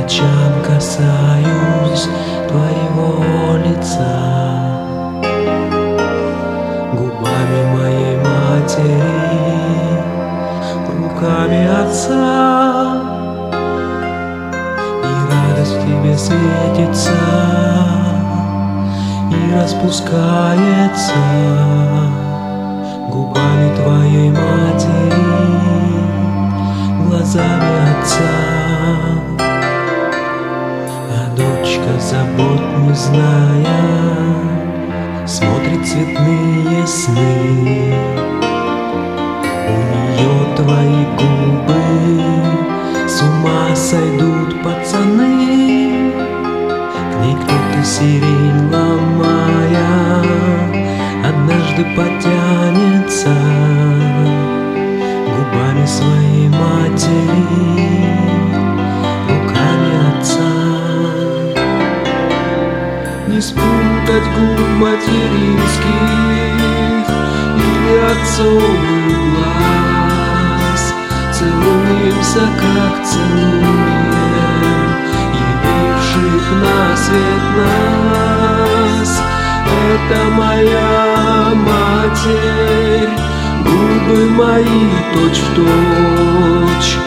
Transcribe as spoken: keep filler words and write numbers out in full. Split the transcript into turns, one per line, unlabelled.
плечам касаюсь твоего лица, губами моей матери, руками отца, и радость в тебе светится и распускается губами твоей матери, глазами отца. А дочка, забот не зная, смотрит цветные сны. У нее твои губы, с ума сойдут пацаны. К ней кто-то сирень ломая однажды потянется губами своей матери, руками отца. Не спутать губ материнских или отцовых глаз. Целуемся, как целуем явивших на свет нас. Это моя матерь, губы мои точь-в-точь